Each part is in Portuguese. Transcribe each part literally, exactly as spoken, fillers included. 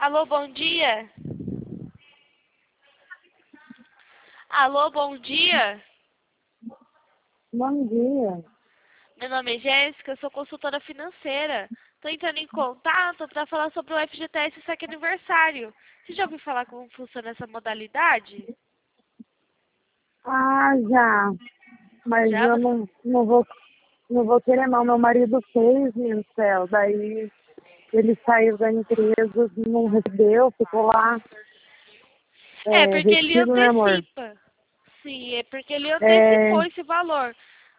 Alô, bom dia. Alô, bom dia. Bom dia. Meu nome é Jéssica, eu sou consultora financeira. Estou entrando em contato para falar sobre o F G T S Saque Aniversário. Você já ouviu falar como funciona essa modalidade? Ah, já. Mas Já? eu Você... não, não, vou, não vou querer não. Meu marido fez, meu céu. Daí ele saiu da empresa, não recebeu, ficou lá É, é, porque ele retido, né, amor? antecipa. Sim, é porque ele É, antecipou esse valor.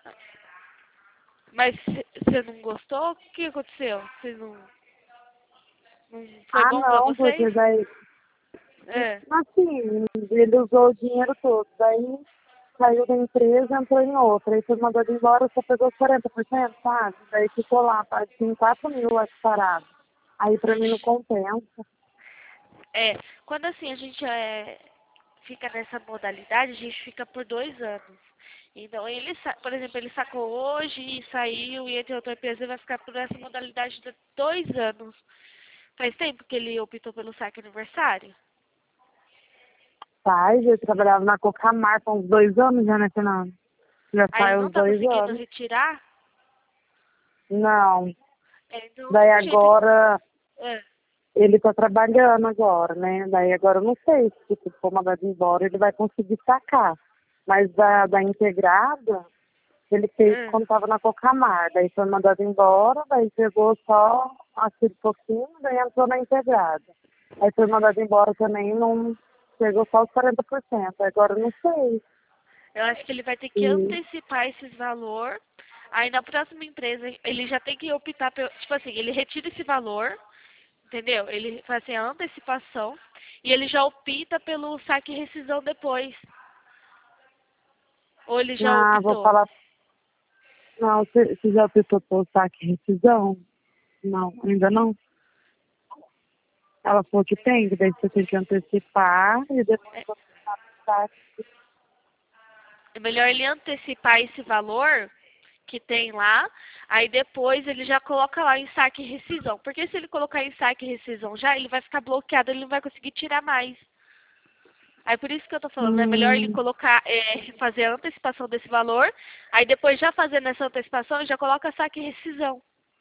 Mas você não gostou? O que aconteceu? Você não, não foi ah, bom para não, vocês? porque daí, É. assim, ele usou o dinheiro todo. Daí saiu da empresa, entrou em outra. Aí foi mandado embora, só pegou quarenta por cento, sabe? Daí ficou lá, tá, tinha quatro mil aqui parado. Aí pra mim não Ixi. compensa. É, quando assim a gente é, fica nessa modalidade, a gente fica por dois anos. Então, ele, sa- por exemplo, ele sacou hoje e saiu e entrou outra empresa e vai ficar por essa modalidade de dois anos. Faz tempo que ele optou pelo saque aniversário? Faz, eu trabalhava na Cocamar há uns dois anos já, né, Fernando? Já Aí ele faz não uns tá dois conseguindo anos. retirar? Não. É, então, o Daí único jeito... agora, É, ele tá trabalhando agora, né? Daí agora eu não sei se se for mandado embora, ele vai conseguir sacar. Mas da, da integrada, ele fez é. quando tava na Cocamar. Daí foi mandado embora, daí pegou só aquele pouquinho, daí entrou na integrada. Aí foi mandado embora também, não pegou só os quarenta por cento. Agora eu não sei. Eu acho que ele vai ter que E, antecipar esses valor. Aí na próxima empresa, ele já tem que optar pelo... Tipo assim, ele retira esse valor, entendeu? Ele faz assim, a antecipação e ele já opta pelo saque e rescisão depois. Ou ele já ah, vou optou? falar. Não, você você já tentou pôr saque rescisão? Não, ainda não. Ela falou que tem, que daí você tem que antecipar e depois É, você sabe. é melhor ele antecipar esse valor que tem lá, aí depois ele já coloca lá em saque e rescisão. Porque se ele colocar em saque e rescisão já, ele vai ficar bloqueado, ele não vai conseguir tirar mais. Aí por isso que eu tô falando, é melhor ele Hum, colocar, é, fazer a antecipação desse valor, aí depois já fazendo essa antecipação, já coloca saque e rescisão.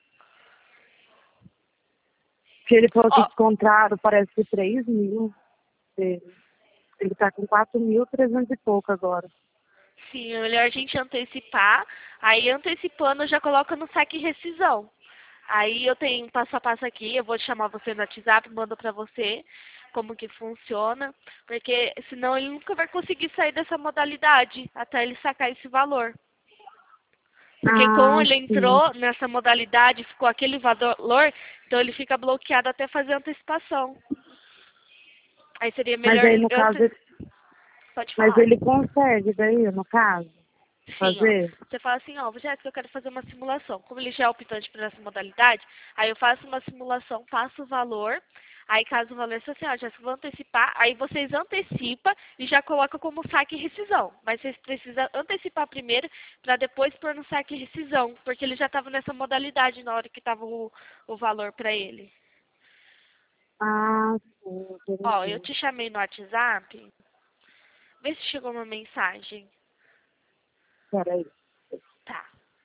que ele falou que Ó, descontraram, parece que três mil. Ele ele tá com quatro mil, trezentos e pouco agora. sim, é melhor a gente antecipar, aí antecipando já coloca no saque e rescisão. Aí eu tenho um passo a passo aqui, eu vou chamar você no WhatsApp, mando pra você como que funciona, porque senão ele nunca vai conseguir sair dessa modalidade até ele sacar esse valor. Porque como Ah, ele sim. entrou nessa modalidade, ficou aquele valor, então ele fica bloqueado até fazer a antecipação. Aí seria Mas melhor aí ele no caso, ante... ele- Pode mas falar. ele consegue daí, no caso, Sim, ó. fazer? Você fala assim, ó, Jéssica, eu quero fazer uma simulação. Como ele já é optante por essa modalidade, aí eu faço uma simulação, passo o valor, aí caso o valor seja assim, ó, Jéssica, vou antecipar, aí vocês antecipam e já colocam como saque e rescisão. Mas vocês precisam antecipar primeiro para depois pôr no saque e rescisão, porque ele já estava nessa modalidade na hora que estava o, o valor para ele. Ah, sim, Ó, eu entendi. te chamei no WhatsApp, vê se chegou uma mensagem. Peraí. Tá.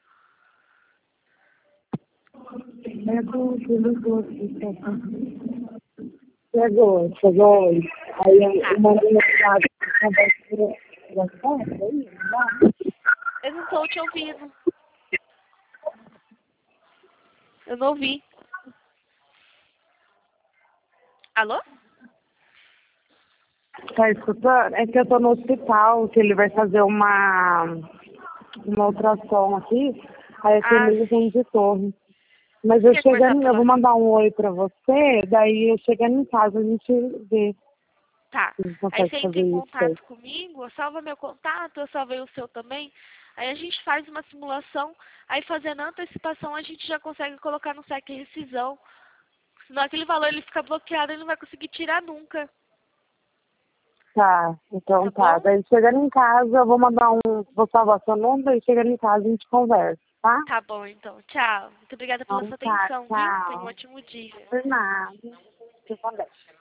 É do filho aqui, chegou, chegou hoje. Aí eu, Tá. eu mandei mensagem para você. Eu não tô te ouvindo. Eu não ouvi. Alô? Tá escutando? É que eu tô no hospital, que ele vai fazer uma, uma ultrassom aqui, aí Ah, aquele sim. exame de torre. Mas Você eu quer conversar chegando, eu vou pela... mandar um oi pra você, daí eu chegando em casa a gente vê Tá. se a gente Aí consegue você entra fazer em isso aí. contato comigo, salva meu contato, eu salvei o seu também. Aí a gente faz uma simulação, aí fazendo a antecipação a gente já consegue colocar no saque rescisão. Senão aquele valor ele fica bloqueado e não vai conseguir tirar nunca. Tá, Tá então tá. bom? Daí chegando em casa, eu vou mandar um, vou salvar seu número e chegando em casa a gente conversa, tá? Tá bom, então. Tchau. Muito obrigada pela Então sua tá, atenção, viu? Tenha um tchau. ótimo dia. Por nada. Silva Dez.